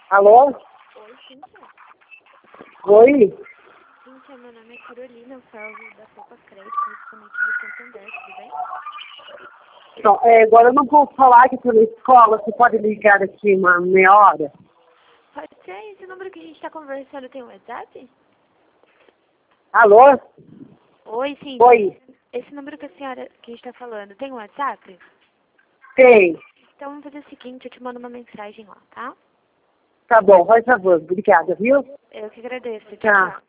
Alô? Oi, Cíntia. Oi? Cíntia, meu nome é Carolina, eu falo da Copa Crédito, correspondente do Santander, tudo bem? Então, agora eu não posso falar aqui pela escola, você pode ligar aqui uma meia hora? Pode ser, esse número que a gente está conversando tem um WhatsApp? Alô? Oi, Cíntia. Oi? Esse número que a gente está falando tem um WhatsApp? Tem. Então vamos fazer o seguinte, eu te mando uma mensagem lá, tá? Tá bom, faz favor. Obrigada, viu? Eu que agradeço. Tchau, Tá. tchau.